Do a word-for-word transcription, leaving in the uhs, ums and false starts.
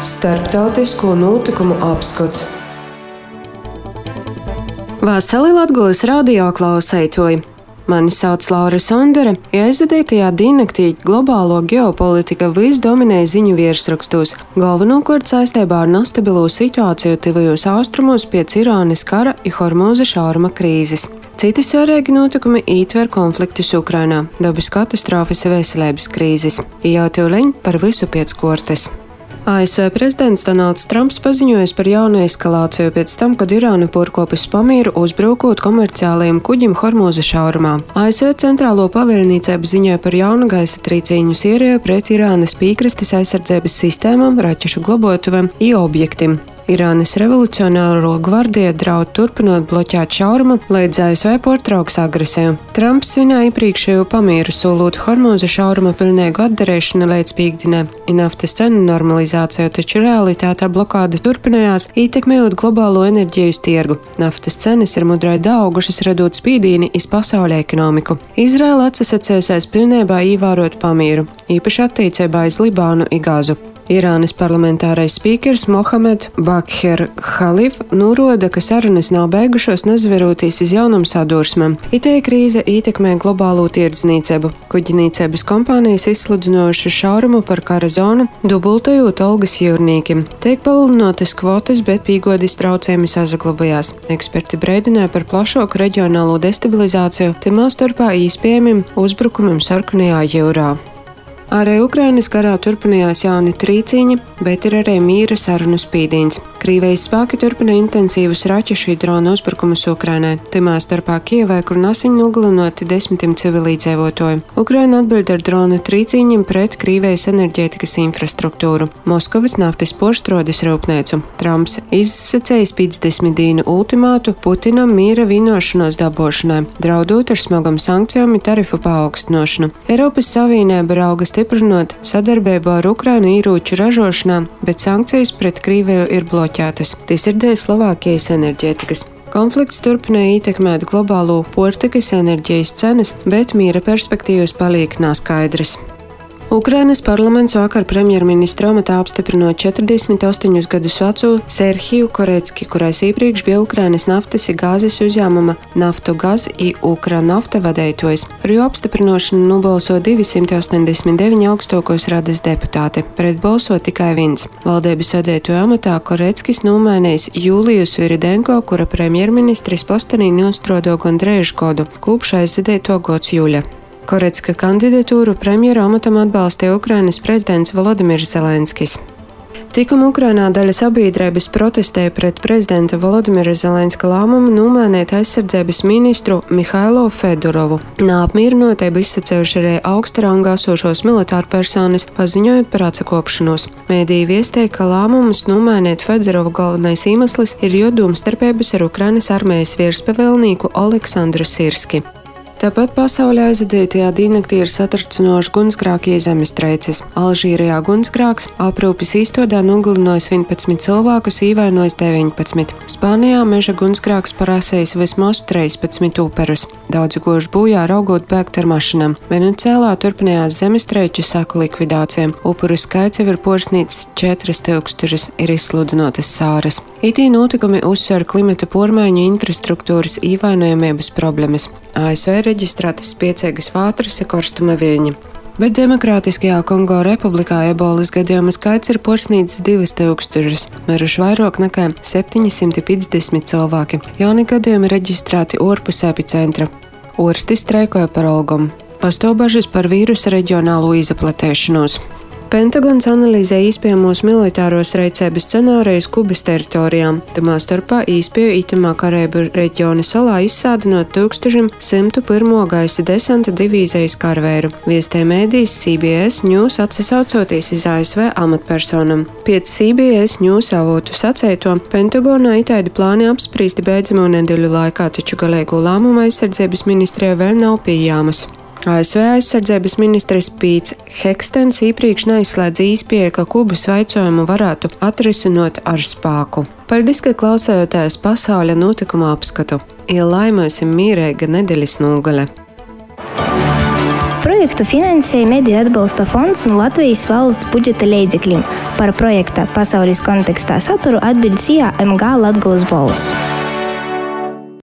Starptautisko notikumu apskats. Vasarī Latgulis radio klausētoji. Mani sauc Laura Sondere, ja aizvadītajā diennaktī globālo ģeopolitika visdominēja ziņu virsrakstos, galvenokārt saistībā ar nestabilu situāciju tuvajos austrumos pēc Irānas kara un Hormūza šauruma krīzes. Citi svarīgi notikumi ietver konfliktus Ukrainā, dabas katastrofas un veselības krīzes. Jau tūliņ par visu pēc kortes. A S V prezidents Donalds Trumps paziņoja par jaunu eskalāciju pēc tam, kad Irāna porkopis pamīru uzbrukot komerciālajiem kuģim Hormūza šaurumā. A S V centrālo pavēlniecību ziņoja par jaunu gaisa trīcīņu Sīrijā pret Irānas piekrastes aizsardzības sistēmām, raķešu globotuvēm un objektiem. Irānas revolucionāro gvardija draud turpinot bloķēt šaurumu, līdz A S V pārtrauks agresiju. Trumps svinēja iepriekšējo pamieru, solot Hormūza šauruma pilnīgu atdarēšanu līdz piektdienai un naftas cenu normalizāciju, taču realitātē blokāde turpinājās, ietekmējot globālo enerģijas tirgu. Naftas cenas ir mudrai daugušas, radot spīdīni iz pasaules ekonomiku. Izraela atsasacējusies pilnībā ievērot pamieru, īpaši attiecībā iz Libānu un Gazu. Irānas parlamentārais spīkers Mohamed Bagher Khalif norāda, ka sarunas nav beigušos, nezveroties iz jaunam sadursmēm. Itē krīze ietekmē globālo tirdzniecību. Kuģinīcības kompānijas izsludinājušas šaurumu par kara zonu, dubultojot algas jūrniekiem. Tiek palielinātas kvotas, bet pīgodas traucējumi saglabājās. Eksperti brēdināja par plašāku reģionālo destabilizāciju, timā starpā iespējamiem uzbrukumiem Sarkanajā jūrā. Arī Ukrainas karā turpinājās jauni trīcīņi, bet ir arī mīra sarunu spīdīns. Krievijas spēki turpina intensīvus raķešu un dronu uzbrukumus Ukrainai, timā starpā Kievai, kur nesen nogalinoti desmitiem civilīdzīvotāju. Ukraina atbild ar dronu trīcīņiem pret Krievijas enerģētikas infrastruktūru, Moskavas naftas porštrodes rūpnīcu. Trumps izsacējis piecdesmit dienu ultimātu Putinam mīra vienošanos dabūšanai, draudot ar smagām sankcijām un tarifu paaugstināšanu. Eiropas Savienība rauga stiprinot sadarbību ar Ukrainu ieroču ražošanā, bet sankcijas pret Krieviju ir bloķētas. Tas ir dēļ Slovākijas enerģētikas. Konflikts turpināja ietekmēt globālo portikas enerģijas cenas, bet mīra perspektīvas paliek neskaidras. Ukrainas parlaments vakar premjerministra amatā apstiprinot četrdesmit astoņus gadus veco Serhiju Korecki, kurais iepriekš bija Ukrainas naftas un gāzes uzņēmuma Naftogaz un Ukranafta vadītājs. Par jo apstiprināšanu nobalso divsimt astoņdesmit deviņi augstākos radas deputāti, pret balso tikai viens. Valdības vadītāja amatā Koreckis nomainījis Jūliju Sviridenko, kura premjerministris postenī neuzstrādāja gan drēžu godu, kopš aizvadīto gads jūļa. Korecka kandidatūru premjera amatam atbalstīja Ukrainas prezidents Volodimirs Zelenskis. Tikam Ukrainā daļa sabiedrības protestēja pret prezidenta Volodimira Zelenska lēmumu nomainīt aizsardzības ministru Mihailo Fedorovu. Neapmierinotību izsacējuši arī augsta rangā esošos militāru personas, paziņojot par atsakopšanos. Mēdīji viestīja, ka lēmumus nomainīt Fedorovu galvenais iemesls ir jo domstarpības ar Ukrainas armijas virspavēlnieku Oleksandru Sirski. Tāpat pasaulē aizvadītajā diennaktī ir satricinoši gunsgrēki zemestrīces. Alžīrijā gunsgrēks aprūpes īstodā nogalinājis vienpadsmit cilvēkus, ievainojis deviņpadsmit. Spānijā meža gunsgrēks parasējis vismaz trīspadsmit uperus. Daudzi goži bojā raugot bēgt ar mašinām. Venecuēlā turpinājās zemestrīču seku likvidācija. Upuru skaits jau ir pārsniedzis četras tūkstošus, ir izsludinātas sāras. Itī notikumi uzsver klimata pārmaiņu infrastruktūras ievainojamības problēmas. A S V reģistrētas spēcīgas vētras un karstuma viļņi. Bet Demokrātiskajā Kongo republikā ebolas gadījumu skaits ir pārsniedzis divus tūkstošus, miruši vairāk nekā septiņsimt piecdesmit cilvēki. Jauni gadījumi reģistrēti ārpus epicentra. Ārsti streikoja par algām. Pastāv bažas par vīrusa reģionālo izplatēšanos. Pentagons analizē iespējamos militāros rīcības scenārijus Kubas teritorijām, tamā starpā iespēju itamā Karaibu reģiona salā izsādinot tūkstošiem simtu pirmo gaisa desanta divīzijas karvēru. Viestē mēdīs C B S News atsasaucoties iz A S V amatpersonam. Pēc C B S News avotu sacēto, Pentagonā itaidi plāni apsprīsti beidzamo nedēļu laikā, taču galīgo lēmumu aizsardzības ministrijā vēl nav pieejams. A S V aizsardzības ministrs Pīts Hekstens iepriekš neizslēdz iespēju, ka Kubas vaicojumu varētu atrisinot ar spēku. Paldies, ka klausējāties pasaules notikumu apskatu. Ielaimosim mīrēga nedēļas nogale. Projektu finansēja Mediju atbalsta fonds no Latvijas valsts budžeta līdzekļiem. Par projekta pasaules kontekstā saturu atbild C A M G Latgolas balss.